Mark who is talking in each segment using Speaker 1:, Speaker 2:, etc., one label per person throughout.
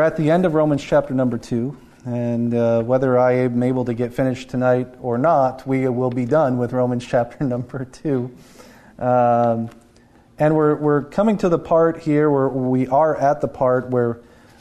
Speaker 1: at the end of Romans chapter number 2, and whether I am able to get finished tonight or not, we will be done with Romans chapter number 2. And we're coming to the part here where we are at the part where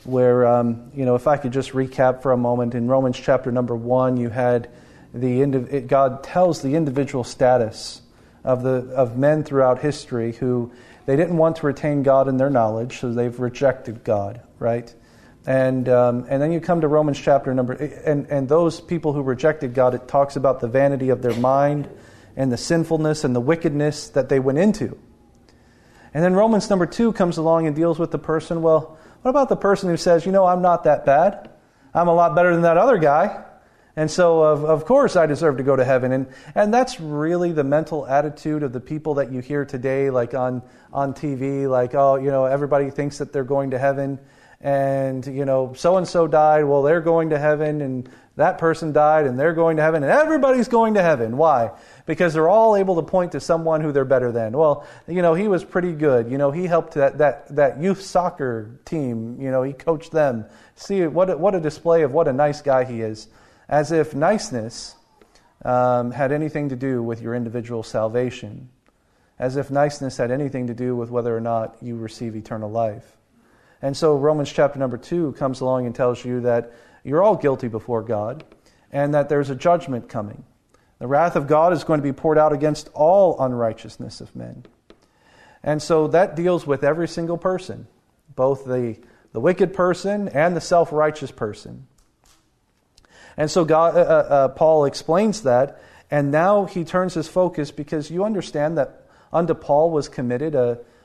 Speaker 1: if I could just recap for a moment, in Romans chapter number 1, you had God tells the individual status of men throughout history who they didn't want to retain God in their knowledge, so they've rejected God, right? And then you come to Romans chapter number, and those people who rejected God, it talks about the vanity of their mind and the sinfulness and the wickedness that they went into. And then Romans number 2 comes along and deals with the person, well, what about the person who says, I'm not that bad. I'm a lot better than that other guy. And so, of course, I deserve to go to heaven. And that's really the mental attitude of the people that you hear today, like on TV, like, everybody thinks that they're going to heaven. And, so-and-so died, well, they're going to heaven. And that person died, and they're going to heaven. And everybody's going to heaven. Why? Because they're all able to point to someone who they're better than. Well, he was pretty good. He helped that youth soccer team. He coached them. See, what a display of what a nice guy he is. As if niceness had anything to do with your individual salvation. As if niceness had anything to do with whether or not you receive eternal life. And so Romans chapter number 2 comes along and tells you that you're all guilty before God and that there's a judgment coming. The wrath of God is going to be poured out against all unrighteousness of men. And so that deals with every single person, both the wicked person and the self-righteous person. And so Paul explains that, and now he turns his focus because you understand that unto Paul was committed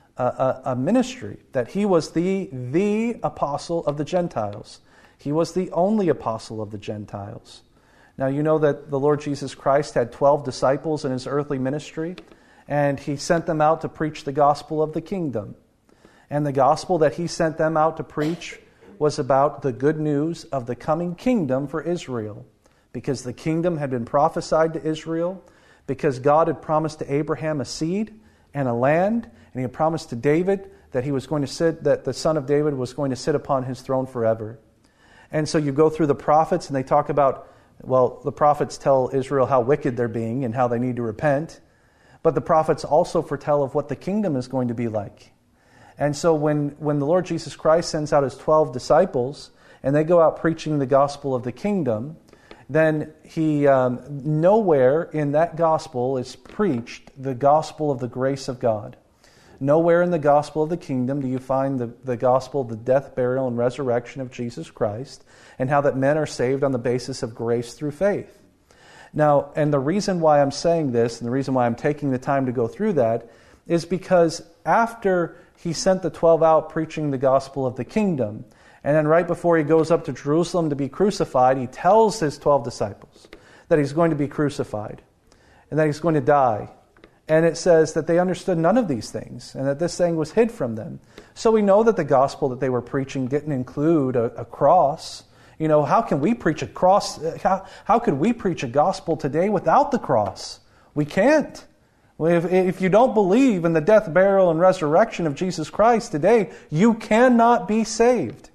Speaker 1: a ministry, that he was the apostle of the Gentiles. He was the only apostle of the Gentiles. Now you know that the Lord Jesus Christ had 12 disciples in his earthly ministry, and he sent them out to preach the gospel of the kingdom. And the gospel that he sent them out to preach was about the good news of the coming kingdom for Israel. Because the kingdom had been prophesied to Israel, because God had promised to Abraham a seed and a land, and he had promised to David that that the son of David was going to sit upon his throne forever. And so you go through the prophets and they talk about, the prophets tell Israel how wicked they're being and how they need to repent. But the prophets also foretell of what the kingdom is going to be like. And so when the Lord Jesus Christ sends out his 12 disciples and they go out preaching the gospel of the kingdom, then he nowhere in that gospel is preached the gospel of the grace of God. Nowhere in the gospel of the kingdom do you find the gospel of the death, burial, and resurrection of Jesus Christ and how that men are saved on the basis of grace through faith. Now, and the reason why I'm saying this and the reason why I'm taking the time to go through that is because after he sent the 12 out preaching the gospel of the kingdom, and then right before he goes up to Jerusalem to be crucified, he tells his 12 disciples that he's going to be crucified and that he's going to die. And it says that they understood none of these things and that this thing was hid from them. So we know that the gospel that they were preaching didn't include a cross. How can we preach a cross? How could we preach a gospel today without the cross? We can't. If you don't believe in the death, burial, and resurrection of Jesus Christ today, you cannot be saved.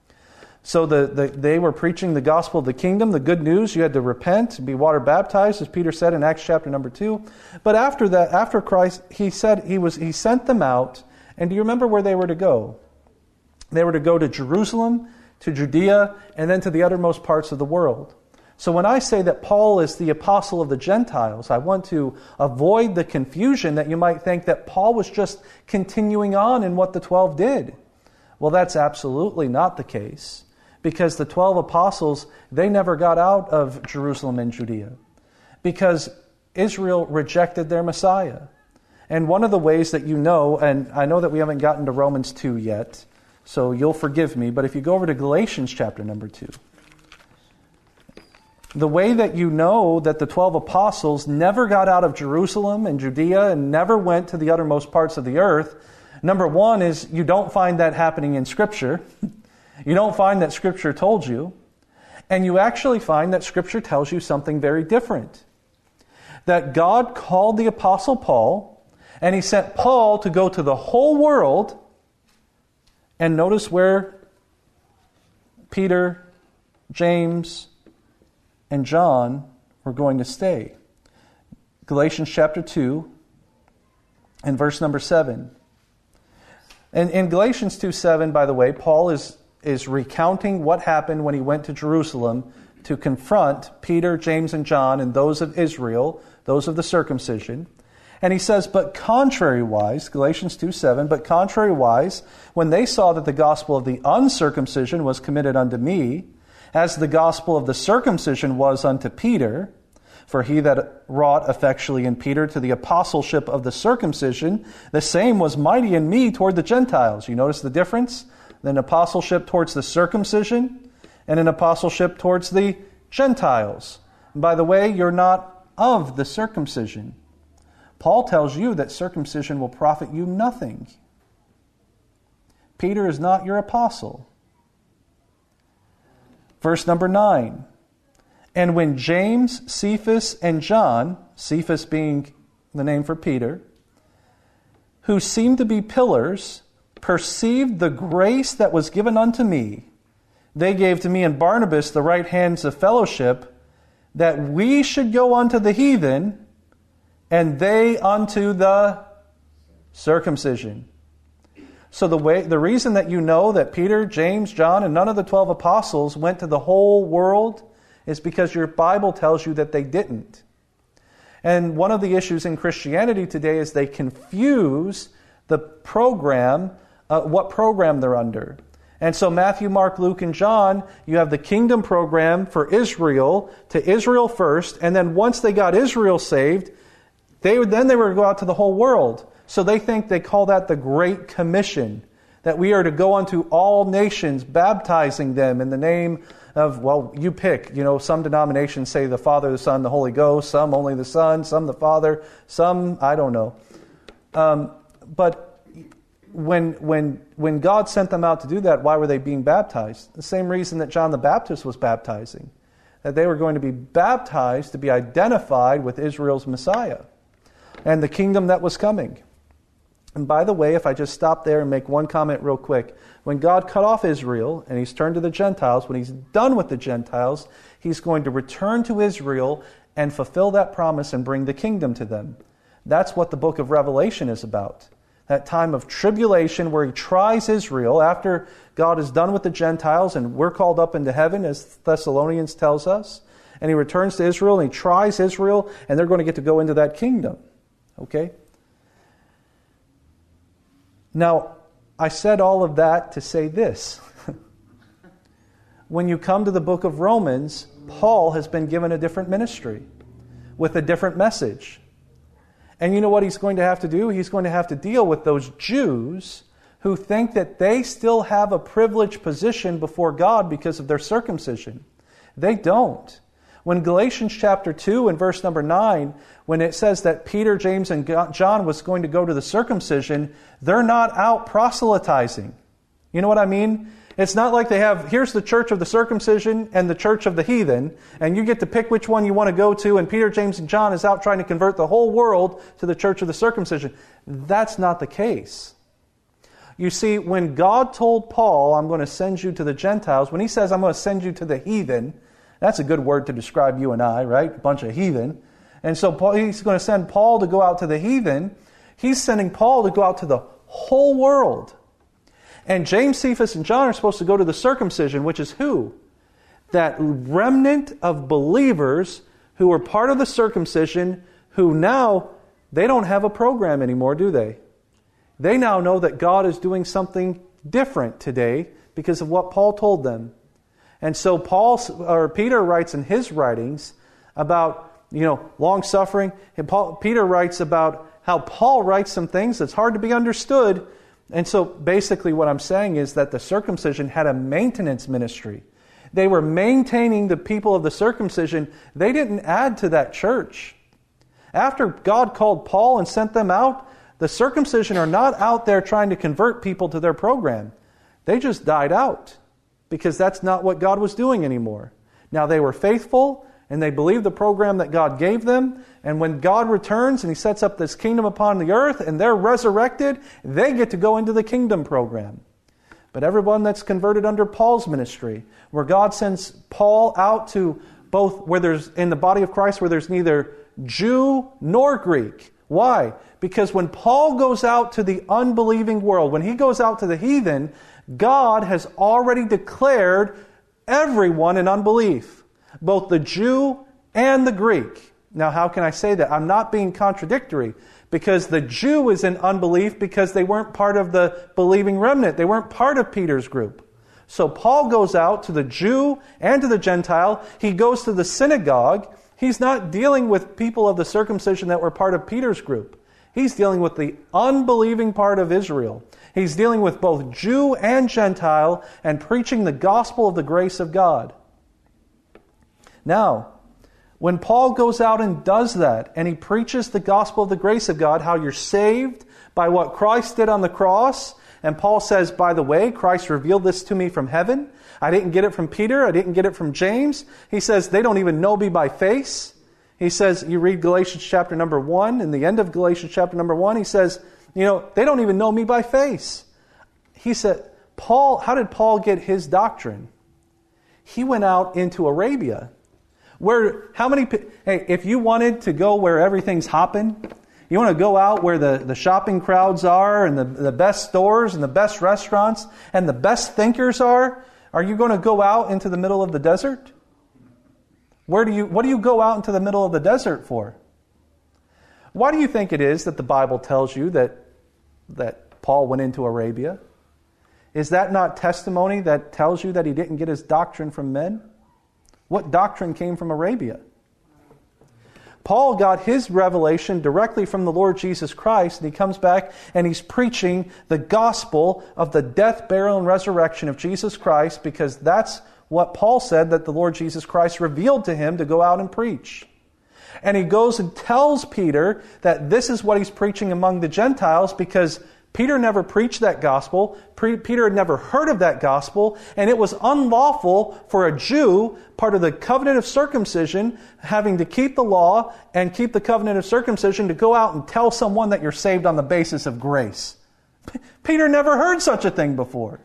Speaker 1: So they were preaching the gospel of the kingdom, the good news. You had to repent, be water baptized, as Peter said in Acts chapter number 2. But after that, after Christ, he said he sent them out. And do you remember where they were to go? They were to go to Jerusalem, to Judea, and then to the uttermost parts of the world. So when I say that Paul is the apostle of the Gentiles, I want to avoid the confusion that you might think that Paul was just continuing on in what the 12 did. Well, that's absolutely not the case, because the 12 apostles, they never got out of Jerusalem and Judea, because Israel rejected their Messiah. And one of the ways that and I know that we haven't gotten to Romans 2 yet, so you'll forgive me, but if you go over to Galatians chapter number 2, the way that you know that the 12 apostles never got out of Jerusalem and Judea and never went to the uttermost parts of the earth, number one is you don't find that happening in Scripture. You don't find that Scripture told you. And you actually find that Scripture tells you something very different. That God called the Apostle Paul, and he sent Paul to go to the whole world. And notice where Peter, James, and John were going to stay. Galatians chapter 2 and verse number 7. And in Galatians 2:7, by the way, Paul is recounting what happened when he went to Jerusalem to confront Peter, James, and John and those of Israel, those of the circumcision. And he says, but contrariwise, Galatians 2:7, but contrariwise, when they saw that the gospel of the uncircumcision was committed unto me, as the gospel of the circumcision was unto Peter, for he that wrought effectually in Peter to the apostleship of the circumcision, the same was mighty in me toward the Gentiles. You notice the difference? An apostleship towards the circumcision and an apostleship towards the Gentiles. And by the way, you're not of the circumcision. Paul tells you that circumcision will profit you nothing. Peter is not your apostle. Verse number 9. And when James, Cephas, and John, Cephas being the name for Peter, who seemed to be pillars, perceived the grace that was given unto me, they gave to me and Barnabas the right hands of fellowship, that we should go unto the heathen, and they unto the circumcision. So the reason that you know that Peter, James, John, and none of the 12 apostles went to the whole world is because your Bible tells you that they didn't. And one of the issues in Christianity today is they confuse the program, what program they're under. And so Matthew, Mark, Luke, and John, you have the kingdom program for Israel, to Israel first, and then once they got Israel saved, they were going to go out to the whole world. So they call that the Great Commission, that we are to go unto all nations, baptizing them in the name of, well, you pick. Some denominations say the Father, the Son, the Holy Ghost, some only the Son, some the Father, some, I don't know. But when God sent them out to do that, why were they being baptized? The same reason that John the Baptist was baptizing, that they were going to be baptized to be identified with Israel's Messiah and the kingdom that was coming. And by the way, if I just stop there and make one comment real quick, when God cut off Israel and He's turned to the Gentiles, when He's done with the Gentiles, He's going to return to Israel and fulfill that promise and bring the kingdom to them. That's what the book of Revelation is about. That time of tribulation where He tries Israel after God is done with the Gentiles and we're called up into heaven, as Thessalonians tells us. And He returns to Israel and He tries Israel, and they're going to get to go into that kingdom. Okay? Now, I said all of that to say this. When you come to the book of Romans, Paul has been given a different ministry with a different message. And you know what he's going to have to do? He's going to have to deal with those Jews who think that they still have a privileged position before God because of their circumcision. They don't. When Galatians chapter 2 and verse number 9, when it says that Peter, James, and John was going to go to the circumcision, they're not out proselytizing. You know what I mean? It's not like they have, here's the church of the circumcision and the church of the heathen, and you get to pick which one you want to go to, and Peter, James, and John is out trying to convert the whole world to the church of the circumcision. That's not the case. You see, when God told Paul, I'm going to send you to the Gentiles, when He says, I'm going to send you to the heathen, that's a good word to describe you and I, right? A bunch of heathen. And so He's going to send Paul to go out to the heathen. He's sending Paul to go out to the whole world. And James, Cephas, and John are supposed to go to the circumcision, which is who? That remnant of believers who are part of the circumcision, who now, they don't have a program anymore, do they? They now know that God is doing something different today because of what Paul told them. And so Peter writes in his writings about, long-suffering. And Peter writes about how Paul writes some things that's hard to be understood. And so basically what I'm saying is that the circumcision had a maintenance ministry. They were maintaining the people of the circumcision. They didn't add to that church. After God called Paul and sent them out, the circumcision are not out there trying to convert people to their program. They just died out because that's not what God was doing anymore. Now they were faithful and they believed the program that God gave them. And when God returns and He sets up this kingdom upon the earth and they're resurrected, they get to go into the kingdom program. but everyone that's converted under Paul's ministry, where God sends Paul out to both where there's in the body of Christ where there's neither Jew nor Greek. Why? Because when Paul goes out to the unbelieving world, when he goes out to the heathen, God has already declared everyone in unbelief, both the Jew and the Greek. Now, how can I say that? I'm not being contradictory, because the Jew is in unbelief because they weren't part of the believing remnant. They weren't part of Peter's group. So Paul goes out to the Jew and to the Gentile. He goes to the synagogue. He's not dealing with people of the circumcision that were part of Peter's group. He's dealing with the unbelieving part of Israel. He's dealing with both Jew and Gentile and preaching the gospel of the grace of God. Now, when Paul goes out and does that, and he preaches the gospel of the grace of God, how you're saved by what Christ did on the cross, and Paul says, by the way, Christ revealed this to me from heaven. I didn't get it from Peter. I didn't get it from James. He says, they don't even know me by face. He says, you read Galatians chapter number 1, in the end of Galatians chapter number 1, he says, they don't even know me by face. He said, how did Paul get his doctrine? He went out into Arabia. If you wanted to go where everything's hopping, you want to go out where the shopping crowds are and the best stores and the best restaurants and the best thinkers are you going to go out into the middle of the desert? What do you go out into the middle of the desert for? Why do you think it is that the Bible tells you that Paul went into Arabia? Is that not testimony that tells you that he didn't get his doctrine from men? What doctrine came from Arabia? Paul got his revelation directly from the Lord Jesus Christ, and he comes back and he's preaching the gospel of the death, burial, and resurrection of Jesus Christ, because that's what Paul said that the Lord Jesus Christ revealed to him to go out and preach. And he goes and tells Peter that this is what he's preaching among the Gentiles, because Peter never preached that gospel. Peter had never heard of that gospel, and it was unlawful for a Jew, part of the covenant of circumcision, having to keep the law and keep the covenant of circumcision, to go out and tell someone that you're saved on the basis of grace. Peter never heard such a thing before.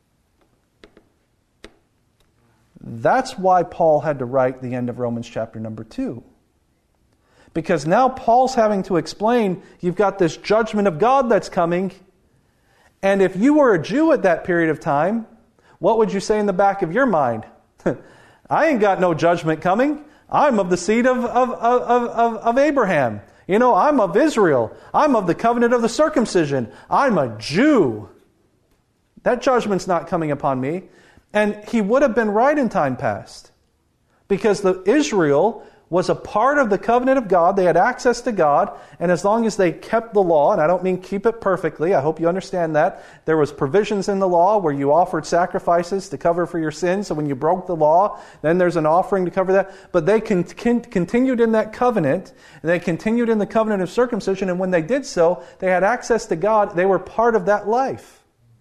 Speaker 1: That's why Paul had to write the end of Romans chapter number 2. Because now Paul's having to explain, you've got this judgment of God that's coming. And if you were a Jew at that period of time, what would you say in the back of your mind? I ain't got no judgment coming. I'm of the seed of Abraham. I'm of Israel. I'm of the covenant of the circumcision. I'm a Jew. That judgment's not coming upon me. And he would have been right in time past. Because Israel was a part of the covenant of God. They had access to God. And as long as they kept the law, and I don't mean keep it perfectly, I hope you understand that. There was provisions in the law where you offered sacrifices to cover for your sins. So when you broke the law, then there's an offering to cover that. But they continued in that covenant. And they continued in the covenant of circumcision. And when they did so, they had access to God. They were part of that life.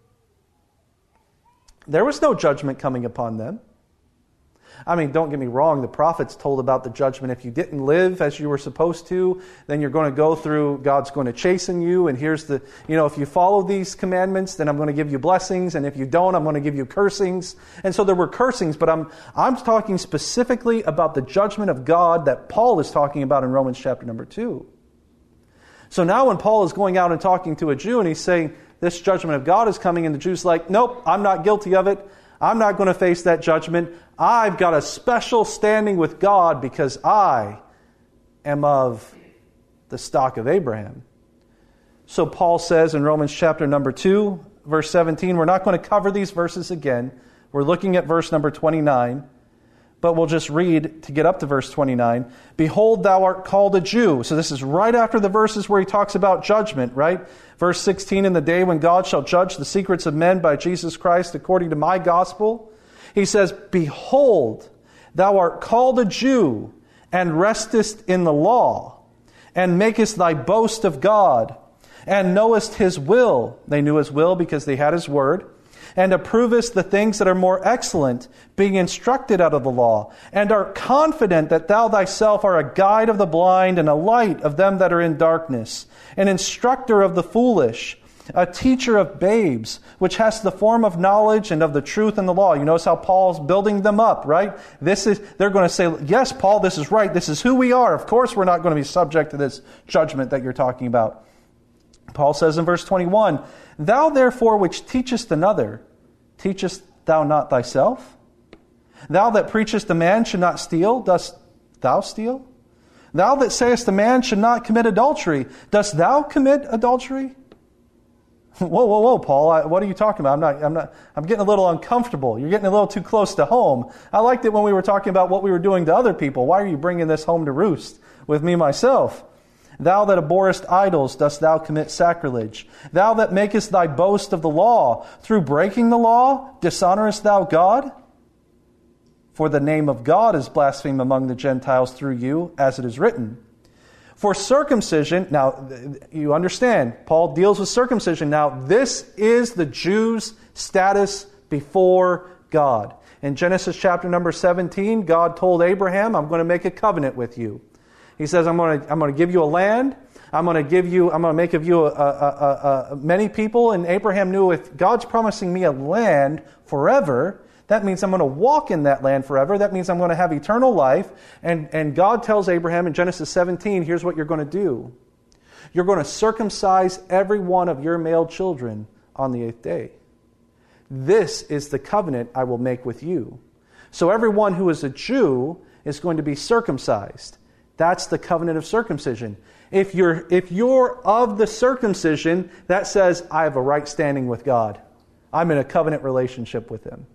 Speaker 1: There was no judgment coming upon them. I mean, don't get me wrong, the prophets told about the judgment. If you didn't live as you were supposed to, then you're going to go through, God's going to chasten you, and here's if you follow these commandments, then I'm going to give you blessings, and if you don't, I'm going to give you cursings. And so there were cursings, but I'm talking specifically about the judgment of God that Paul is talking about in Romans chapter number 2. So now when Paul is going out and talking to a Jew, and he's saying, this judgment of God is coming, and the Jew's like, nope, I'm not guilty of it. I'm not going to face that judgment. I've got a special standing with God because I am of the stock of Abraham. So Paul says in Romans chapter number 2, verse 17, we're not going to cover these verses again. We're looking at verse number 29, but we'll just read to get up to verse 29. Behold, thou art called a Jew. So this is right after the verses where he talks about judgment, right? Verse 16, in the day when God shall judge the secrets of men by Jesus Christ according to my gospel. He says, behold, thou art called a Jew, and restest in the law, and makest thy boast of God, and knowest his will. They knew his will because they had his word. And approvest the things that are more excellent, being instructed out of the law, and art confident that thou thyself art a guide of the blind, and a light of them that are in darkness, an instructor of the foolish, a teacher of babes, which has the form of knowledge and of the truth and the law. You notice how Paul's building them up, right? They're going to say, yes, Paul, this is right. This is who we are. Of course, we're not going to be subject to this judgment that you're talking about. Paul says in verse 21, thou therefore which teachest another, teachest thou not thyself? Thou that preachest a man should not steal, dost thou steal? Thou that sayest a man should not commit adultery, dost thou commit adultery? Whoa, Paul, what are you talking about? I'm getting a little uncomfortable. You're getting a little too close to home. I liked it when we were talking about what we were doing to other people. Why are you bringing this home to roost with me myself? Thou that abhorrest idols, dost thou commit sacrilege? Thou that makest thy boast of the law, through breaking the law, dishonorest thou God? For the name of God is blasphemed among the Gentiles through you, as it is written. For circumcision, now you understand, Paul deals with circumcision. Now this is the Jews' status before God. In Genesis chapter number 17, God told Abraham, I'm going to make a covenant with you. He says, I'm going to give you a land. I'm going to make of you many people. And Abraham knew if God's promising me a land forever, that means I'm going to walk in that land forever. That means I'm going to have eternal life. And God tells Abraham in Genesis 17, here's what you're going to do. You're going to circumcise every one of your male children on the 8th day. This is the covenant I will make with you. So everyone who is a Jew is going to be circumcised. That's the covenant of circumcision. If you're of the circumcision, that says I have a right standing with God. I'm in a covenant relationship with Him.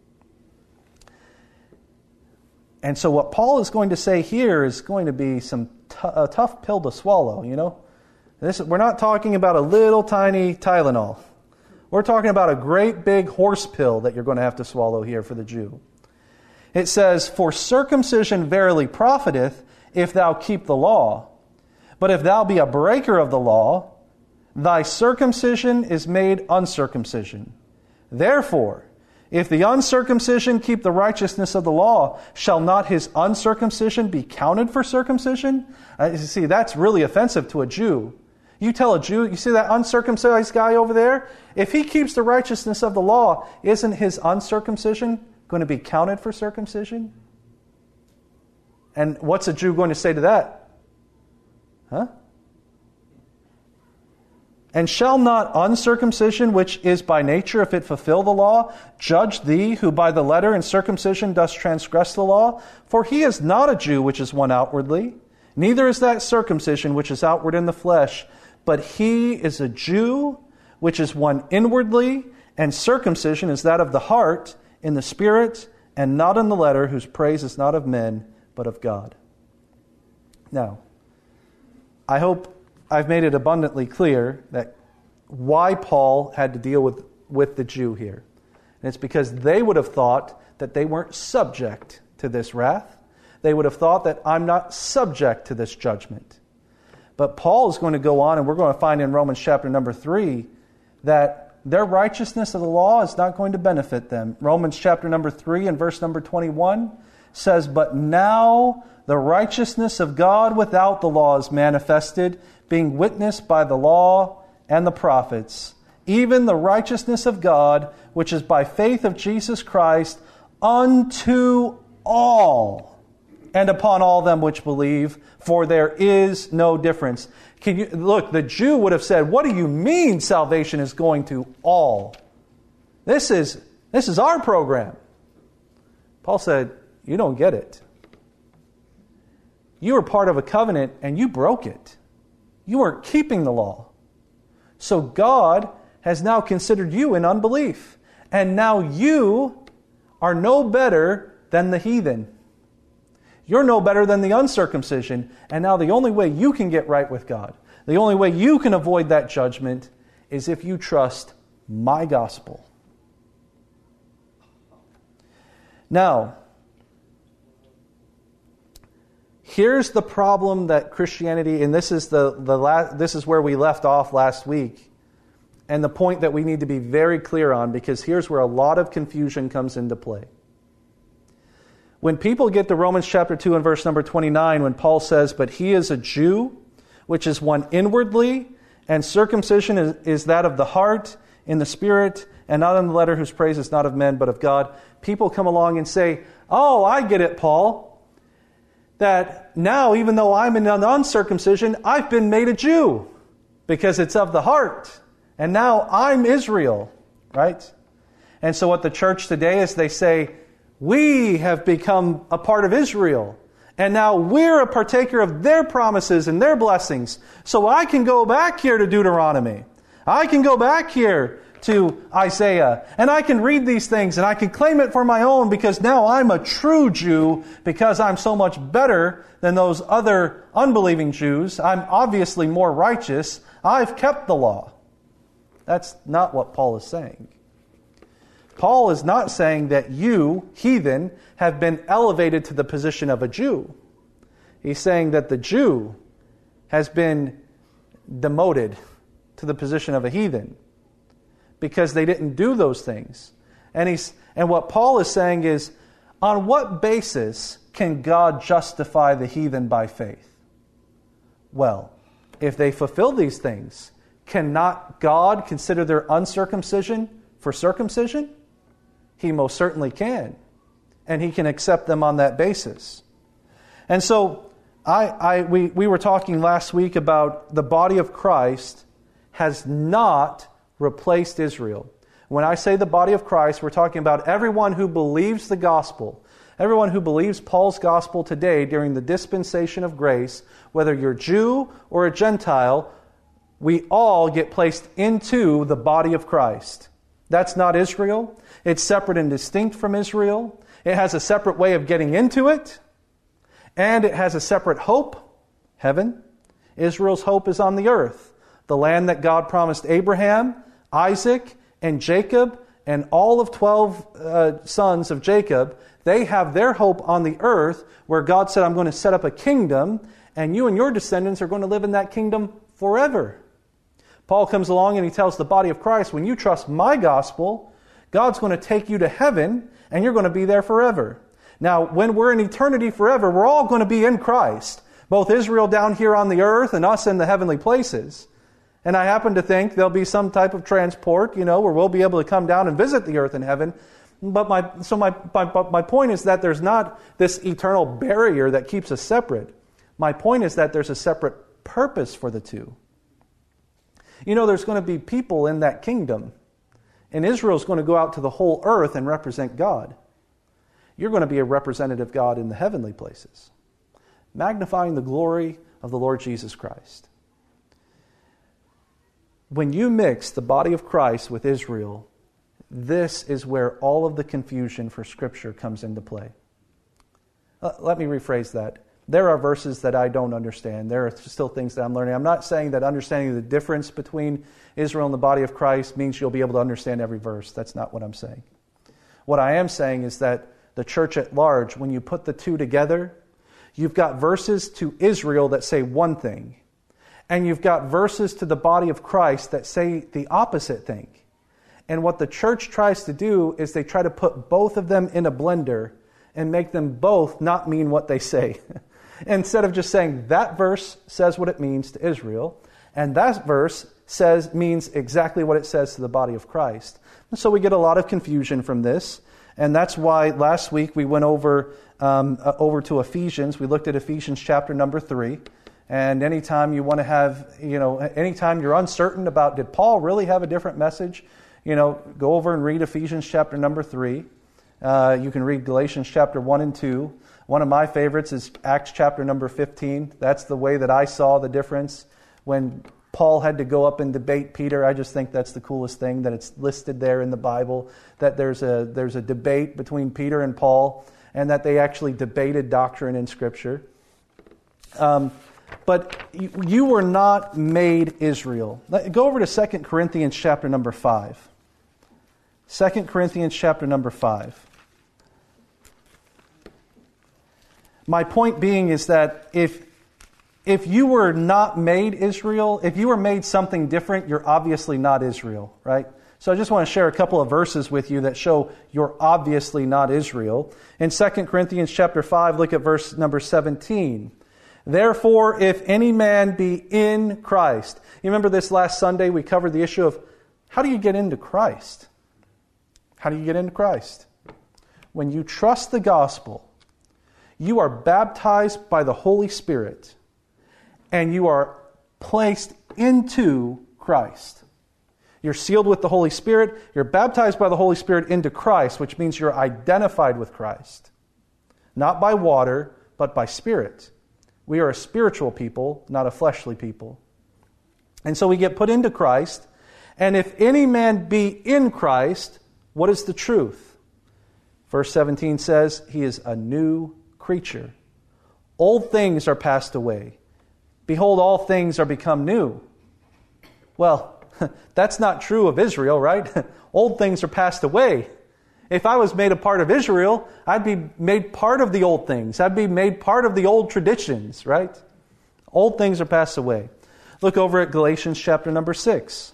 Speaker 1: And so what Paul is going to say here is going to be a tough pill to swallow, you know. We're not talking about a little tiny Tylenol. We're talking about a great big horse pill that you're going to have to swallow here for the Jew. It says, for circumcision verily profiteth, if thou keep the law. But if thou be a breaker of the law, thy circumcision is made uncircumcision. Therefore, if the uncircumcision keep the righteousness of the law, shall not his uncircumcision be counted for circumcision? You see, that's really offensive to a Jew. You tell a Jew, you see that uncircumcised guy over there? If he keeps the righteousness of the law, isn't his uncircumcision going to be counted for circumcision? And what's a Jew going to say to that? Huh? And shall not uncircumcision, which is by nature, if it fulfill the law, judge thee, who by the letter and circumcision dost transgress the law? For he is not a Jew which is one outwardly, neither is that circumcision which is outward in the flesh, but he is a Jew which is one inwardly, and circumcision is that of the heart, in the spirit, and not in the letter, whose praise is not of men, but of God. Now, I hope I've made it abundantly clear that why Paul had to deal with the Jew here. And it's because they would have thought that they weren't subject to this wrath. They would have thought that I'm not subject to this judgment. But Paul is going to go on, and we're going to find in Romans chapter number 3 that their righteousness of the law is not going to benefit them. Romans chapter number 3 and verse number 21 says, but now the righteousness of God without the law is manifested, being witnessed by the law and the prophets, even the righteousness of God, which is by faith of Jesus Christ, unto all, and upon all them which believe, for there is no difference. Look, the Jew would have said, what do you mean salvation is going to all? This is our program. Paul said, you don't get it. You were part of a covenant and you broke it. You weren't keeping the law. So God has now considered you in unbelief. And now you are no better than the heathen. You're no better than the uncircumcision. And now the only way you can get right with God, the only way you can avoid that judgment, is if you trust my gospel. Now, here's the problem that Christianity, and this is this is where we left off last week, and the point that we need to be very clear on, because here's where a lot of confusion comes into play. When people get to Romans chapter 2 and verse number 29, when Paul says, but he is a Jew, which is one inwardly, And circumcision is that of the heart, in the spirit, and not in the letter, whose praise is not of men, but of God. People come along and say, oh, I get it, Paul, that now, even though I'm in an uncircumcision, I've been made a Jew, because it's of the heart. And now I'm Israel, right? And so what the church today is, they say, we have become a part of Israel. And now we're a partaker of their promises and their blessings. So I can go back here to Deuteronomy. I can go back here to Isaiah. And I can read these things and I can claim it for my own, because now I'm a true Jew, because I'm so much better than those other unbelieving Jews. I'm obviously more righteous. I've kept the law. That's not what Paul is saying. Paul is not saying that you, heathen, have been elevated to the position of a Jew. He's saying that the Jew has been demoted to the position of a heathen because they didn't do those things. And what Paul is saying is, on what basis can God justify the heathen by faith? Well, if they fulfill these things, cannot God consider their uncircumcision for circumcision? He most certainly can. And He can accept them on that basis. And so, we were talking last week about the body of Christ has not replaced Israel. When I say the body of Christ, we're talking about everyone who believes the gospel. Everyone who believes Paul's gospel today during the dispensation of grace, whether you're Jew or a Gentile, we all get placed into the body of Christ. That's not Israel. It's separate and distinct from Israel. It has a separate way of getting into it. And it has a separate hope, heaven. Israel's hope is on the earth. The land that God promised Abraham, Isaac, and Jacob, and all of 12 sons of Jacob, they have their hope on the earth, where God said, I'm going to set up a kingdom, and you and your descendants are going to live in that kingdom forever. Paul comes along and he tells the body of Christ, when you trust my gospel, God's going to take you to heaven, and you're going to be there forever. Now, when we're in eternity forever, we're all going to be in Christ, both Israel down here on the earth and us in the heavenly places. And I happen to think there'll be some type of transport, where we'll be able to come down and visit the earth in heaven. But my point is that there's not this eternal barrier that keeps us separate. My point is that there's a separate purpose for the two. There's going to be people in that kingdom, and Israel's going to go out to the whole earth and represent God. You're going to be a representative of God in the heavenly places, magnifying the glory of the Lord Jesus Christ. When you mix the body of Christ with Israel, this is where all of the confusion for Scripture comes into play. Let me rephrase that. There are verses that I don't understand. There are still things that I'm learning. I'm not saying that understanding the difference between Israel and the body of Christ means you'll be able to understand every verse. That's not what I'm saying. What I am saying is that the church at large, when you put the two together, you've got verses to Israel that say one thing, and you've got verses to the body of Christ that say the opposite thing. And what the church tries to do is they try to put both of them in a blender and make them both not mean what they say. Instead of just saying that verse says what it means to Israel, and that verse means exactly what it says to the body of Christ. And so we get a lot of confusion from this, and that's why last week we went over to Ephesians. We looked at Ephesians chapter number 3. And anytime you want to have, anytime you're uncertain about, did Paul really have a different message? Go over and read Ephesians chapter number 3. You can read Galatians chapter 1 and 2. One of my favorites is Acts chapter number 15. That's the way that I saw the difference. When Paul had to go up and debate Peter, I just think that's the coolest thing, that it's listed there in the Bible, that there's a debate between Peter and Paul, and that they actually debated doctrine in Scripture. But you were not made Israel. Go over to 2 Corinthians chapter number 5. 2 Corinthians chapter number 5. My point being is that if you were not made Israel, if you were made something different, you're obviously not Israel, right? So I just want to share a couple of verses with you that show you're obviously not Israel. In 2 Corinthians chapter 5, look at verse number 17. Therefore, if any man be in Christ. You remember this last Sunday we covered the issue of how do you get into Christ? How do you get into Christ? When you trust the gospel, you are baptized by the Holy Spirit and you are placed into Christ. You're sealed with the Holy Spirit. You're baptized by the Holy Spirit into Christ, which means you're identified with Christ. Not by water, but by Spirit. We are a spiritual people, not a fleshly people. And so we get put into Christ. And if any man be in Christ, what is the truth? Verse 17 says, he is a new creature. Old things are passed away. Behold, all things are become new. Well, that's not true of Israel, right? Old things are passed away. If I was made a part of Israel, I'd be made part of the old things. I'd be made part of the old traditions, right? Old things are passed away. Look over at Galatians chapter number 6.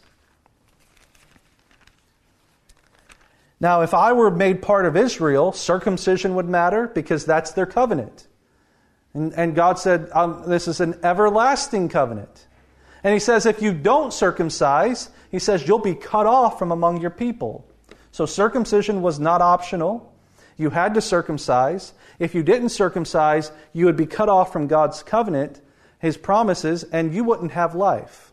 Speaker 1: Now, if I were made part of Israel, circumcision would matter because that's their covenant. And God said, this is an everlasting covenant. And He says, if you don't circumcise, He says, you'll be cut off from among your people. So circumcision was not optional. You had to circumcise. If you didn't circumcise, you would be cut off from God's covenant, His promises, and you wouldn't have life.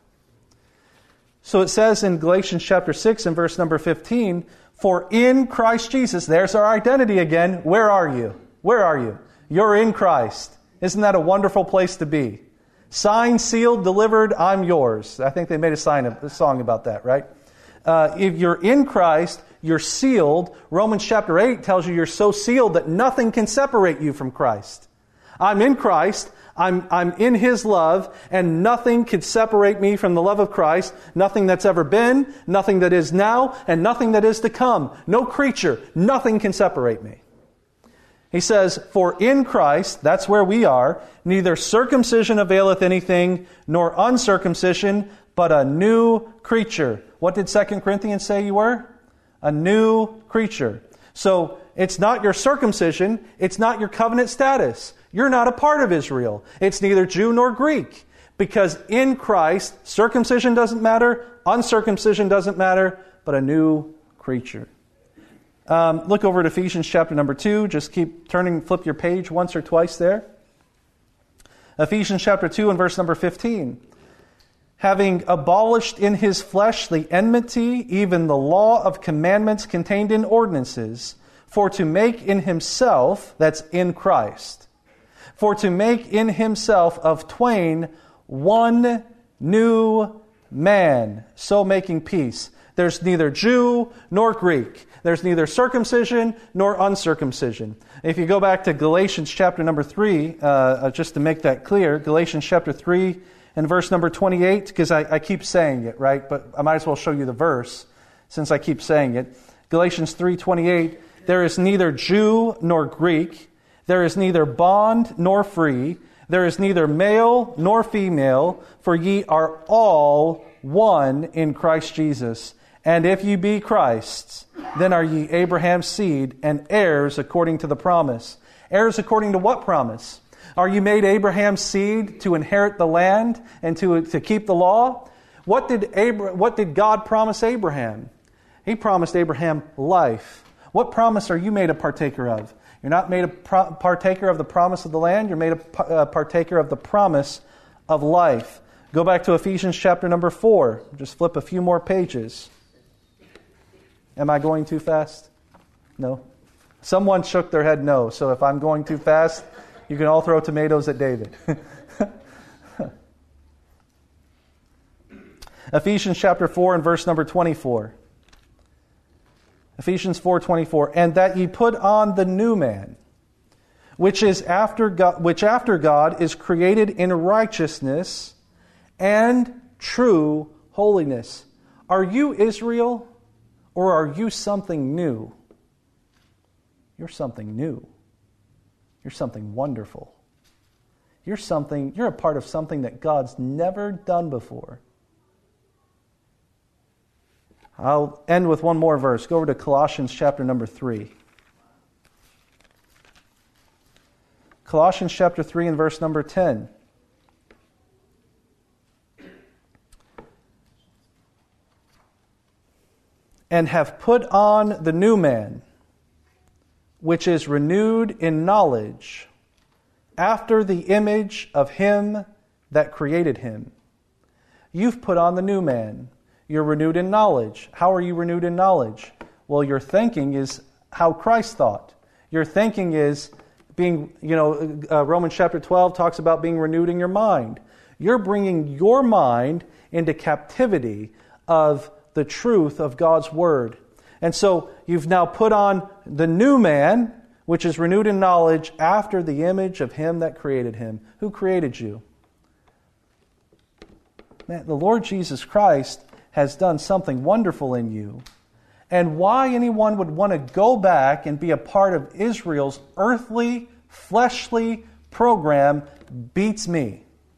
Speaker 1: So it says in Galatians chapter 6 and verse number 15, for in Christ Jesus, there's our identity again. Where are you? Where are you? You're in Christ. Isn't that a wonderful place to be? Signed, sealed, delivered, I'm yours. I think they made a song about that, right? If you're in Christ, you're sealed. Romans chapter 8 tells you you're so sealed that nothing can separate you from Christ. I'm in Christ. I'm in His love, and nothing can separate me from the love of Christ. Nothing that's ever been, nothing that is now, and nothing that is to come. No creature, nothing can separate me. He says, for in Christ, that's where we are, neither circumcision availeth anything, nor uncircumcision, but a new creature. What did 2 Corinthians say you were? A new creature. So it's not your circumcision, it's not your covenant status. You're not a part of Israel. It's neither Jew nor Greek. Because in Christ, circumcision doesn't matter, uncircumcision doesn't matter, but a new creature. Look over at Ephesians chapter number 2. Just keep turning, flip your page once or twice there. Ephesians chapter 2 and verse number 15. Having abolished in His flesh the enmity, even the law of commandments contained in ordinances, for to make in Himself, that's in Christ, for to make in Himself of twain one new man, so making peace. There's neither Jew nor Greek. There's neither circumcision nor uncircumcision. If you go back to Galatians chapter number 3, just to make that clear, Galatians chapter 3 and verse number 28, because I keep saying it, right? But I might as well show you the verse since I keep saying it. Galatians 3:28, there is neither Jew nor Greek. There is neither bond nor free. There is neither male nor female, for ye are all one in Christ Jesus. And if ye be Christ's, then are ye Abraham's seed and heirs according to the promise. Heirs according to what promise? Are you made Abraham's seed to inherit the land and to keep the law? What did God promise Abraham? He promised Abraham life. What promise are you made a partaker of? You're not made a partaker of the promise of the land. You're made a partaker of the promise of life. Go back to Ephesians chapter number 4. Just flip a few more pages. Am I going too fast? No. Someone shook their head no. So if I'm going too fast, you can all throw tomatoes at David. Ephesians chapter 4 and verse number 24. Ephesians 4:24, and that ye put on the new man, which after God is created in righteousness and true holiness. Are you Israel, or are you something new? You're something new. You're something wonderful. You're a part of something that God's never done before. I'll end with one more verse. Go over to Colossians chapter number 3. Colossians chapter 3 and verse number 10. and have put on the new man, which is renewed in knowledge, after the image of him that created him. You've put on the new man. You're renewed in knowledge. How are you renewed in knowledge? Well, your thinking is how Christ thought. Your thinking is being, Romans chapter 12 talks about being renewed in your mind. You're bringing your mind into captivity of the truth of God's Word. And so you've now put on the new man, which is renewed in knowledge after the image of him that created him. Who created you? Man, the Lord Jesus Christ has done something wonderful in you. And why anyone would want to go back and be a part of Israel's earthly, fleshly program beats me.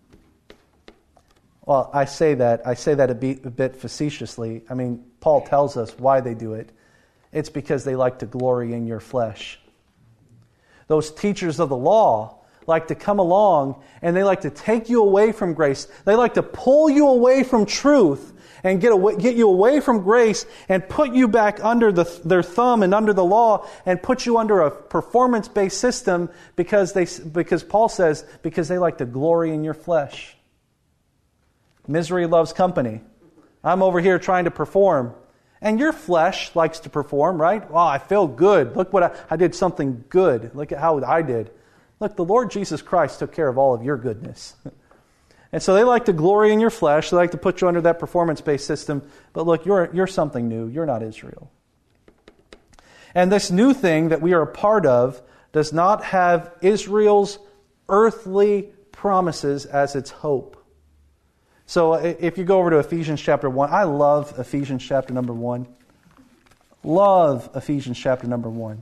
Speaker 1: Well, I say that a bit facetiously. I mean, Paul tells us why they do it. It's because they like to glory in your flesh. Those teachers of the law like to come along and they like to take you away from grace. They like to pull you away from truth and get you away from grace and put you back under their thumb and under the law and put you under a performance-based system because Paul says, because they like to glory in your flesh. Misery loves company. I'm over here trying to perform. And your flesh likes to perform, right? Wow, I feel good. Look what I did something good. Look at how I did. Look, the Lord Jesus Christ took care of all of your goodness. And so they like to glory in your flesh. They like to put you under that performance-based system. But look, you're something new. You're not Israel. And this new thing that we are a part of does not have Israel's earthly promises as its hope. So if you go over to Ephesians chapter 1, I love Ephesians chapter number 1. Love Ephesians chapter number 1.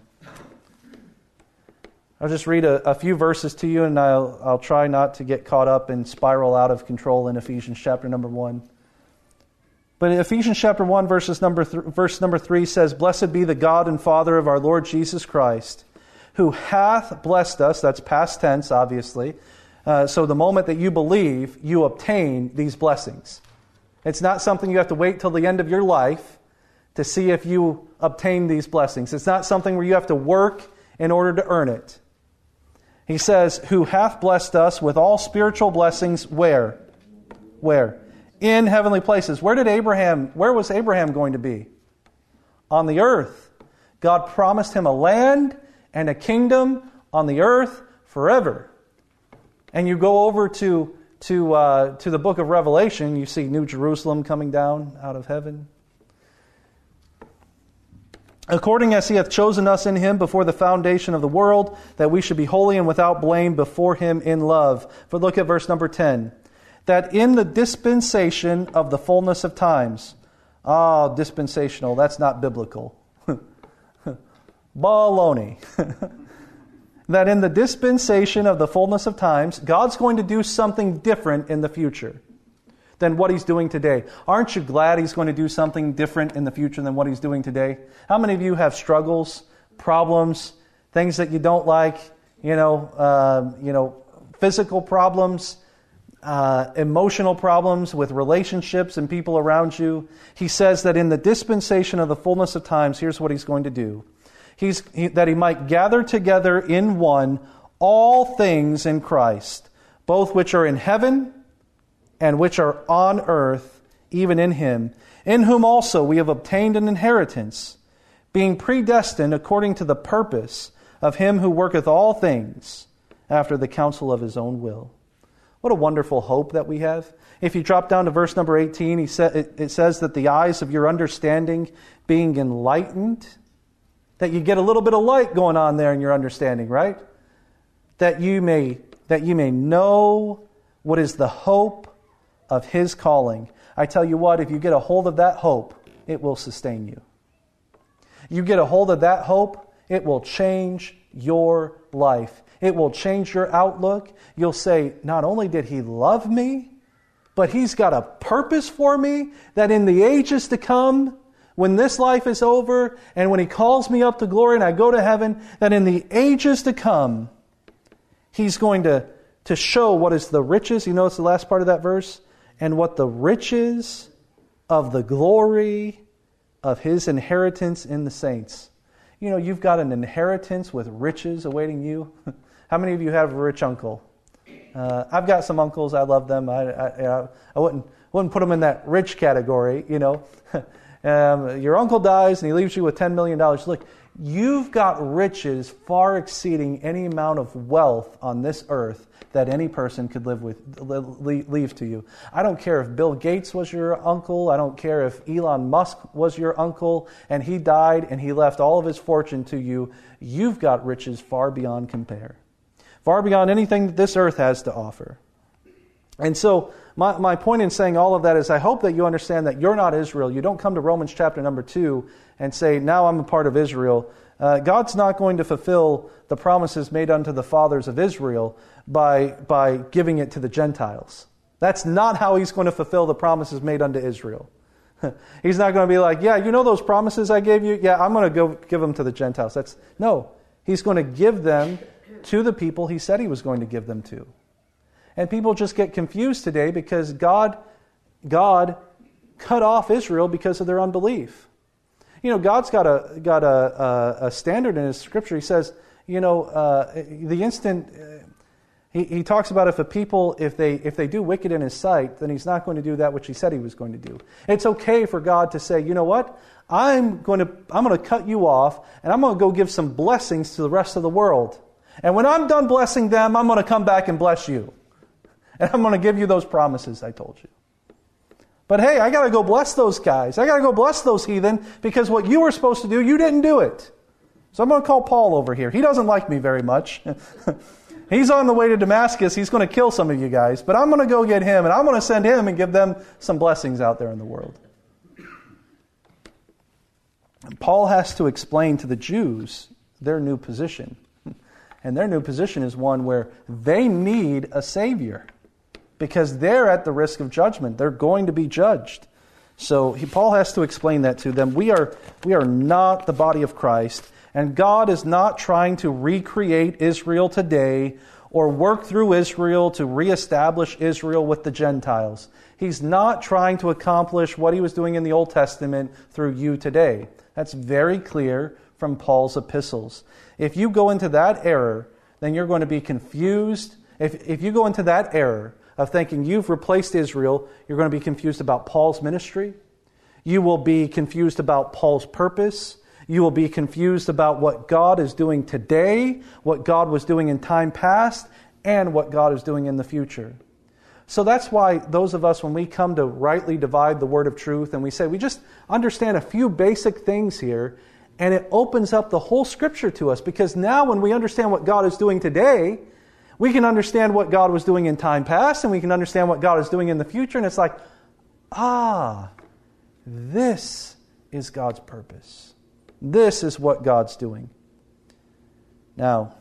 Speaker 1: I'll just read a few verses to you, and I'll try not to get caught up and spiral out of control in Ephesians chapter number 1. But in Ephesians chapter 1, verse number 3 says, "Blessed be the God and Father of our Lord Jesus Christ, who hath blessed us," that's past tense, obviously. So the moment that you believe, you obtain these blessings. It's not something you have to wait till the end of your life to see if you obtain these blessings. It's not something where you have to work in order to earn it. He says, "Who hath blessed us with all spiritual blessings," where? Where? In heavenly places. Where was Abraham going to be? On the earth. God promised him a land and a kingdom on the earth forever. And you go over to the book of Revelation, you see New Jerusalem coming down out of heaven. "According as he hath chosen us in him before the foundation of the world, that we should be holy and without blame before him in love." But look at verse number 10. "That in the dispensation of the fullness of times." Oh, dispensational, that's not biblical. Baloney. "That in the dispensation of the fullness of times," God's going to do something different in the future than what he's doing today. Aren't you glad he's going to do something different in the future than what he's doing today? How many of you have struggles, problems, things that you don't like, physical problems, emotional problems with relationships and people around you? He says that in the dispensation of the fullness of times, here's what he's going to do. That he might gather together in one all things in Christ, both which are in heaven and which are on earth, even in him, in whom also we have obtained an inheritance, being predestined according to the purpose of him who worketh all things after the counsel of his own will." What a wonderful hope that we have. If you drop down to verse number 18, it says that the eyes of your understanding being enlightened, that you get a little bit of light going on there in your understanding, right? That you may know what is the hope of his calling. I tell you what, if you get a hold of that hope, it will sustain you. You get a hold of that hope, it will change your life. It will change your outlook. You'll say, not only did he love me, but he's got a purpose for me, that in the ages to come, when this life is over, and when he calls me up to glory and I go to heaven, that in the ages to come, he's going to show what is the riches. You notice the last part of that verse? "And what the riches of the glory of his inheritance in the saints. You know, you've got an inheritance with riches awaiting you. How many of you have a rich uncle? I've got some uncles. I love them. I wouldn't put them in that rich category, you know. Your uncle dies and he leaves you with $10 million. Look, you've got riches far exceeding any amount of wealth on this earth that any person could leave to you. I don't care if Bill Gates was your uncle. I don't care if Elon Musk was your uncle and he died and he left all of his fortune to you. You've got riches far beyond compare. Far beyond anything that this earth has to offer. And so my point in saying all of that is I hope that you understand that you're not Israel. You don't come to Romans chapter number 2 and say, now I'm a part of Israel. God's not going to fulfill the promises made unto the fathers of Israel by giving it to the Gentiles. That's not how he's going to fulfill the promises made unto Israel. He's not going to be like, yeah, you know those promises I gave you? Yeah, I'm going to go give them to the Gentiles. No, he's going to give them to the people he said he was going to give them to. And people just get confused today because God cut off Israel because of their unbelief. You know, God's got a standard in his scripture. He says, you know, the instant he talks about if they do wicked in his sight, then he's not going to do that which he said he was going to do. It's okay for God to say, you know what? I'm going to cut you off and I'm going to go give some blessings to the rest of the world. And when I'm done blessing them, I'm going to come back and bless you. And I'm going to give you those promises I told you. But hey, I got to go bless those guys. I got to go bless those heathen because what you were supposed to do, you didn't do it. So I'm going to call Paul over here. He doesn't like me very much. He's on the way to Damascus. He's going to kill some of you guys. But I'm going to go get him and I'm going to send him and give them some blessings out there in the world. And Paul has to explain to the Jews their new position. And their new position is one where they need a Savior because they're at the risk of judgment. They're going to be judged. So Paul has to explain that to them. We are not the body of Christ, and God is not trying to recreate Israel today or work through Israel to reestablish Israel with the Gentiles. He's not trying to accomplish what he was doing in the Old Testament through you today. That's very clear from Paul's epistles. If you go into that error, then you're going to be confused. If you go into that error of thinking you've replaced Israel, you're going to be confused about Paul's ministry. You will be confused about Paul's purpose. You will be confused about what God is doing today, what God was doing in time past, and what God is doing in the future. So that's why those of us, when we come to rightly divide the word of truth, and we say we just understand a few basic things here, and it opens up the whole Scripture to us, because now when we understand what God is doing today, we can understand what God was doing in time past, and we can understand what God is doing in the future, and it's like, this is God's purpose. This is what God's doing. Now,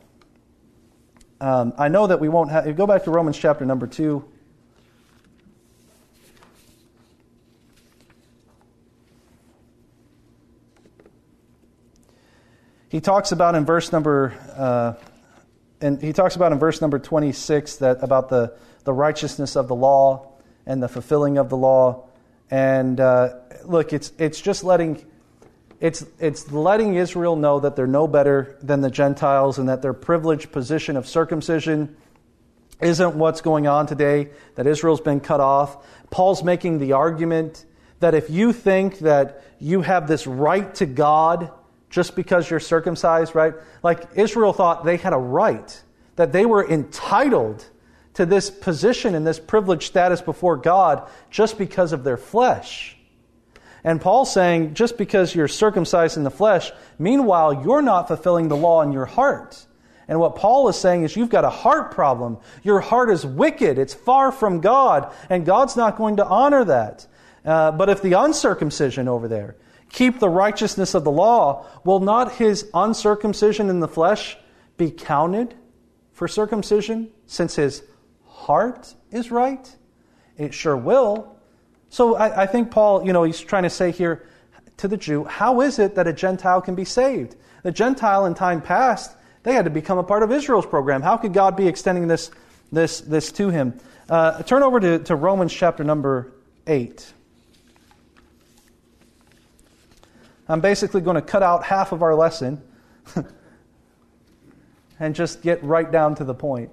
Speaker 1: I know that we won't have... Go back to Romans chapter number 2. He talks about in verse number 26 that about the righteousness of the law and the fulfilling of the law. And look, it's just letting Israel know that they're no better than the Gentiles and that their privileged position of circumcision isn't what's going on today, that Israel's been cut off. Paul's making the argument that if you think that you have this right to God just because you're circumcised, right? Like Israel thought they had a right, that they were entitled to this position and this privileged status before God just because of their flesh. And Paul's saying, just because you're circumcised in the flesh, meanwhile, you're not fulfilling the law in your heart. And what Paul is saying is you've got a heart problem. Your heart is wicked. It's far from God, and God's not going to honor that. But if the uncircumcision over there keep the righteousness of the law, will not his uncircumcision in the flesh be counted for circumcision, since his heart is right? It sure will. So I think Paul, he's trying to say here to the Jew, how is it that a Gentile can be saved? The Gentile in time past, they had to become a part of Israel's program. How could God be extending this to him? Turn over to Romans chapter number 8. I'm basically going to cut out half of our lesson and just get right down to the point.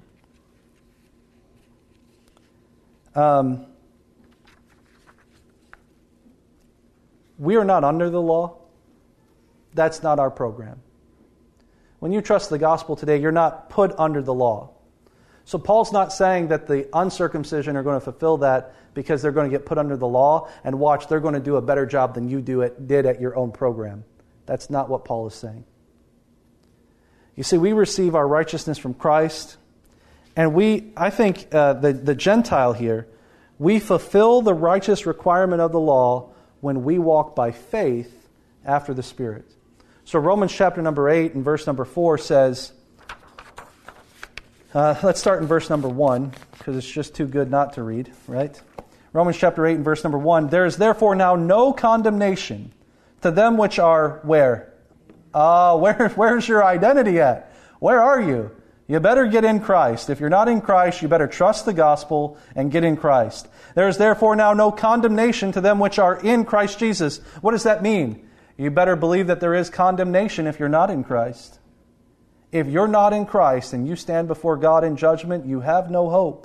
Speaker 1: We are not under the law. That's not our program. When you trust the gospel today, you're not put under the law. So Paul's not saying that the uncircumcision are going to fulfill that because they're going to get put under the law, and watch, they're going to do a better job than you did at your own program. That's not what Paul is saying. You see, we receive our righteousness from Christ, and I think the Gentile here, we fulfill the righteous requirement of the law when we walk by faith after the Spirit. So Romans chapter number 8 and verse number 4 says, let's start in verse number 1, because it's just too good not to read, right? Romans chapter 8 and verse number 1, there is therefore now no condemnation to them which are where? Where's your identity at? Where are you? You better get in Christ. If you're not in Christ, you better trust the gospel and get in Christ. There is therefore now no condemnation to them which are in Christ Jesus. What does that mean? You better believe that there is condemnation if you're not in Christ. If you're not in Christ and you stand before God in judgment, you have no hope.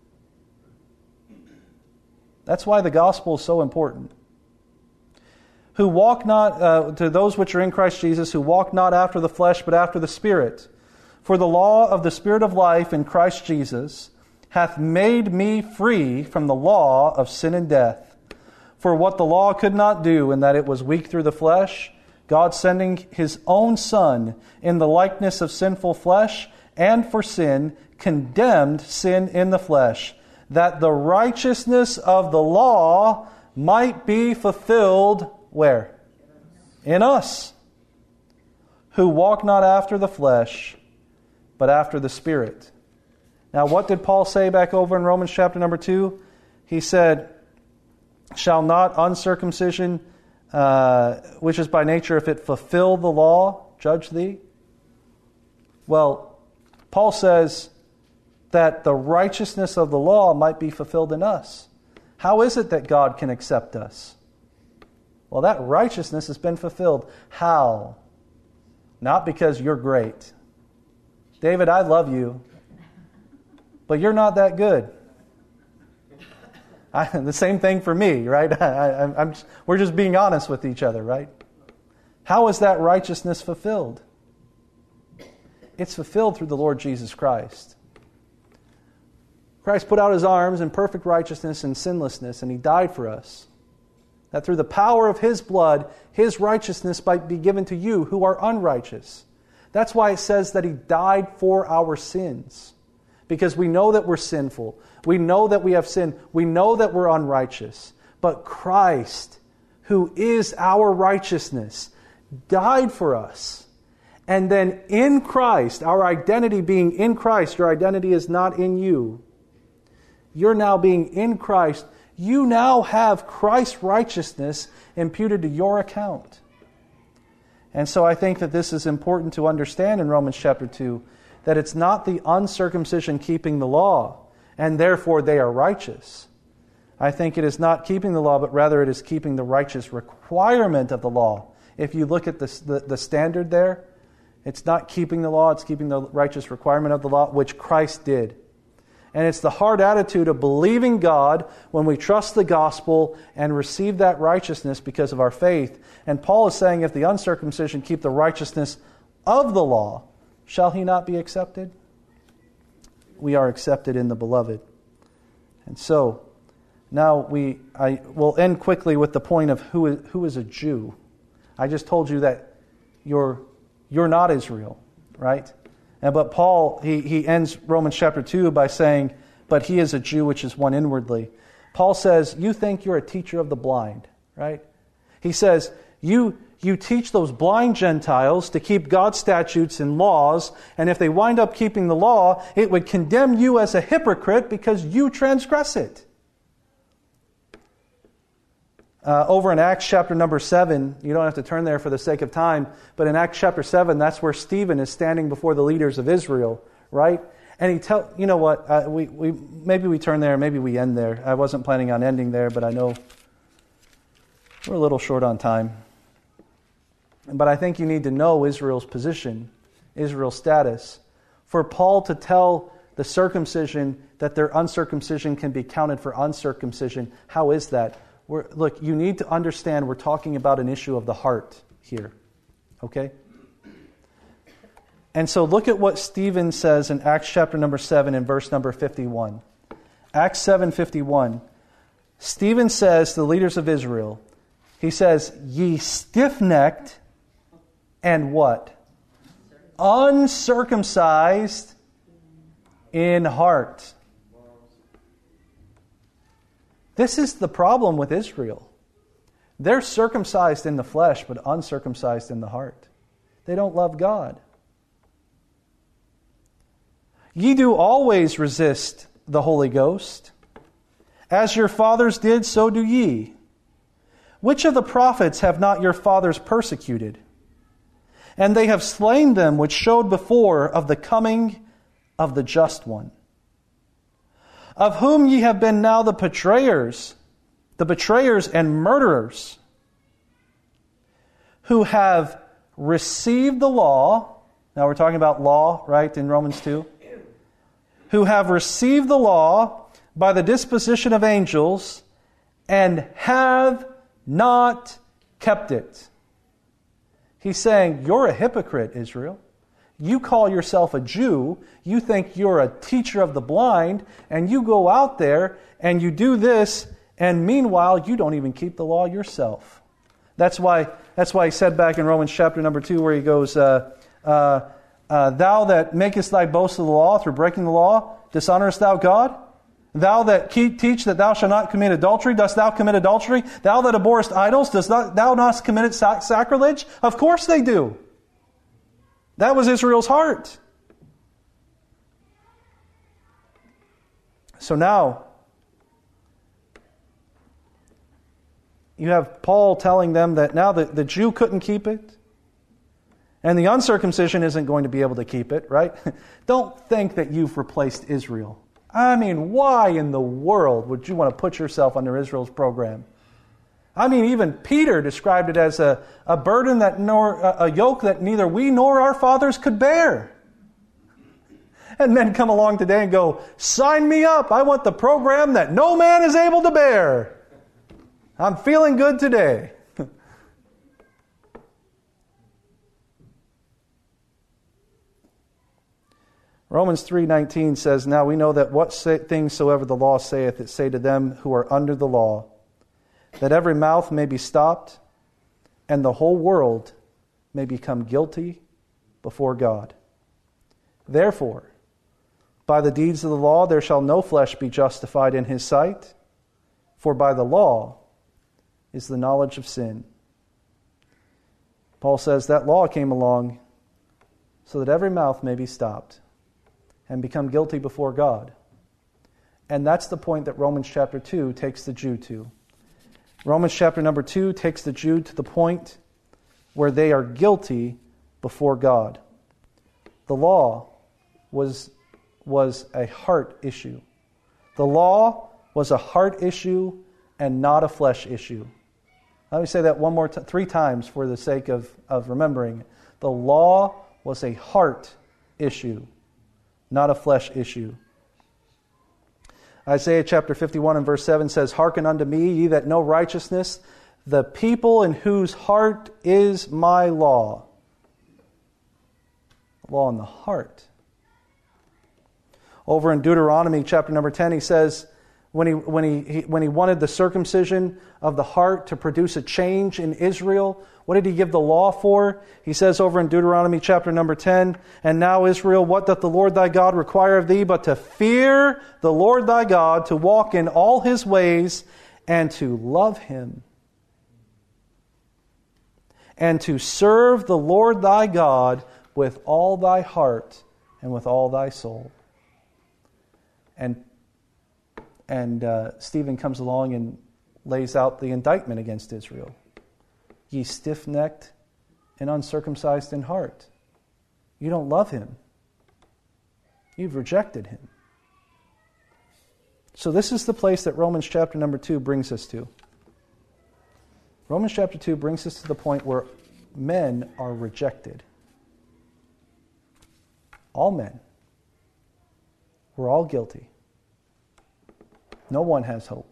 Speaker 1: That's why the gospel is so important. Who walk not, to those which are in Christ Jesus, who walk not after the flesh, but after the Spirit. For the law of the Spirit of life in Christ Jesus hath made me free from the law of sin and death. For what the law could not do, in that it was weak through the flesh, God sending His own Son in the likeness of sinful flesh, and for sin, condemned sin in the flesh, that the righteousness of the law might be fulfilled, where? In us, who walk not after the flesh, but after the Spirit. Now, what did Paul say back over in Romans chapter number 2? He said, shall not uncircumcision, which is by nature, if it fulfill the law, judge thee? Well, Paul says that the righteousness of the law might be fulfilled in us. How is it that God can accept us? Well, that righteousness has been fulfilled. How? Not because you're great. David, I love you, but you're not that good. The same thing for me, right? We're just being honest with each other, right? How is that righteousness fulfilled? It's fulfilled through the Lord Jesus Christ. Christ put out His arms in perfect righteousness and sinlessness, and He died for us. That through the power of His blood, His righteousness might be given to you who are unrighteous. That's why it says that He died for our sins. Because we know that we're sinful. We know that we have sin. We know that we're unrighteous. But Christ, who is our righteousness, died for us. And then in Christ, our identity being in Christ, your identity is not in you. You're now being in Christ. You now have Christ's righteousness imputed to your account. And so I think that this is important to understand in Romans chapter 2, that it's not the uncircumcision keeping the law, and therefore they are righteous. I think it is not keeping the law, but rather it is keeping the righteous requirement of the law. If you look at the standard there, it's not keeping the law, it's keeping the righteous requirement of the law, which Christ did. And it's the hard attitude of believing God when we trust the gospel and receive that righteousness because of our faith. And Paul is saying, if the uncircumcision keep the righteousness of the law, shall he not be accepted? We are accepted in the Beloved. And so, now I will end quickly with the point of who is a Jew. I just told you that you're not Israel, right? But Paul, he ends Romans chapter 2 by saying, but he is a Jew which is one inwardly. Paul says, you think you're a teacher of the blind, right? He says, you teach those blind Gentiles to keep God's statutes and laws, and if they wind up keeping the law, it would condemn you as a hypocrite because you transgress it. Over in Acts chapter number 7, you don't have to turn there for the sake of time, but in Acts chapter 7, that's where Stephen is standing before the leaders of Israel, right? And you know what, maybe we turn there, maybe we end there. I wasn't planning on ending there, but I know we're a little short on time. But I think you need to know Israel's position, Israel's status. For Paul to tell the circumcision that their uncircumcision can be counted for uncircumcision, how is that? Look, you need to understand we're talking about an issue of the heart here. Okay? And so look at what Stephen says in Acts chapter number 7 and verse number 51. Acts 7:51. Stephen says to the leaders of Israel, he says, ye stiff-necked and what? Uncircumcised in heart. This is the problem with Israel. They're circumcised in the flesh, but uncircumcised in the heart. They don't love God. Ye do always resist the Holy Ghost. As your fathers did, so do ye. Which of the prophets have not your fathers persecuted? And they have slain them which showed before of the coming of the just one, of whom ye have been now the betrayers and murderers, who have received the law. Now we're talking about law, right, in Romans 2. Who have received the law by the disposition of angels and have not kept it. He's saying, you're a hypocrite, Israel. You call yourself a Jew, you think you're a teacher of the blind, and you go out there and you do this, and meanwhile you don't even keep the law yourself. That's why he said back in Romans chapter number 2 where he goes, thou that makest thy boast of the law through breaking the law, dishonorest thou God? Thou that teach that thou shalt not commit adultery, dost thou commit adultery? Thou that abhorrest idols, dost thou not commit sacrilege? Of course they do. That was Israel's heart. So now, you have Paul telling them that now the Jew couldn't keep it, and the uncircumcision isn't going to be able to keep it, right? Don't think that you've replaced Israel. I mean, why in the world would you want to put yourself under Israel's program? I mean, even Peter described it as a burden a yoke that neither we nor our fathers could bear. And men come along today and go, sign me up. I want the program that no man is able to bear. I'm feeling good today. Romans 3:19 says, now we know that what things soever the law saith, it say to them who are under the law, that every mouth may be stopped, and the whole world may become guilty before God. Therefore, by the deeds of the law there shall no flesh be justified in his sight, for by the law is the knowledge of sin. Paul says that law came along so that every mouth may be stopped and become guilty before God. And that's the point that Romans chapter 2 takes the Jew to. Romans chapter number 2 takes the Jew to the point where they are guilty before God. The law was a heart issue. The law was a heart issue and not a flesh issue. Let me say that one more 3 times for the sake of remembering. The law was a heart issue, not a flesh issue. Isaiah chapter 51 and verse 7 says, hearken unto me, ye that know righteousness, the people in whose heart is my law. Law in the heart. Over in Deuteronomy chapter number 10, he says, when he wanted the circumcision of the heart to produce a change in Israel, what did he give the law for? He says over in Deuteronomy chapter number 10, and now Israel, what doth the Lord thy God require of thee, but to fear the Lord thy God, to walk in all his ways, and to love him, and to serve the Lord thy God with all thy heart and with all thy soul. And Stephen comes along and lays out the indictment against Israel. Ye stiff-necked and uncircumcised in heart. You don't love him. You've rejected him. So this is the place that Romans chapter number 2 brings us to. Romans chapter 2 brings us to the point where men are rejected. All men. We're all guilty. No one has hope.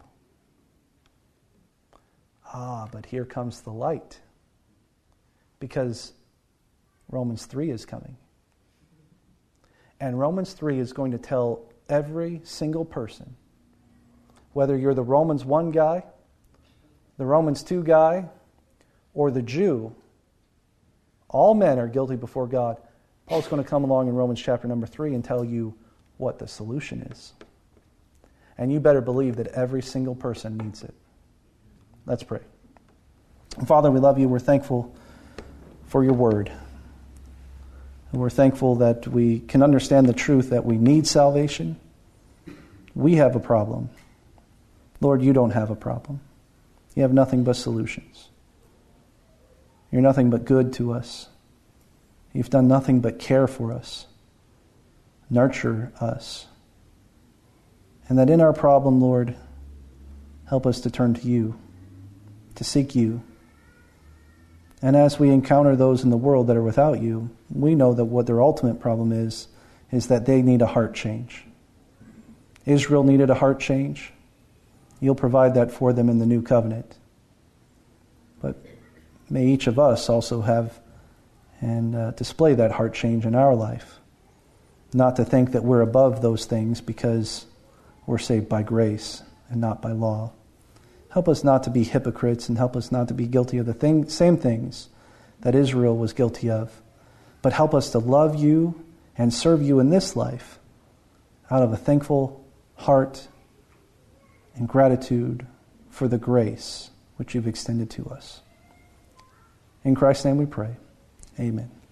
Speaker 1: But here comes the light. Because Romans 3 is coming. And Romans 3 is going to tell every single person, whether you're the Romans 1 guy, the Romans 2 guy, or the Jew, all men are guilty before God. Paul's going to come along in Romans chapter number 3 and tell you what the solution is. And you better believe that every single person needs it. Let's pray. Father, we love you. We're thankful for your word. And we're thankful that we can understand the truth that we need salvation. We have a problem. Lord, you don't have a problem. You have nothing but solutions. You're nothing but good to us. You've done nothing but care for us, nurture us. And that in our problem, Lord, help us to turn to you, to seek you. And as we encounter those in the world that are without you, we know that what their ultimate problem is that they need a heart change. Israel needed a heart change. You'll provide that for them in the new covenant. But may each of us also have and display that heart change in our life. Not to think that we're above those things because we're saved by grace and not by law. Help us not to be hypocrites and help us not to be guilty of the same things that Israel was guilty of. But help us to love you and serve you in this life out of a thankful heart and gratitude for the grace which you've extended to us. In Christ's name we pray. Amen.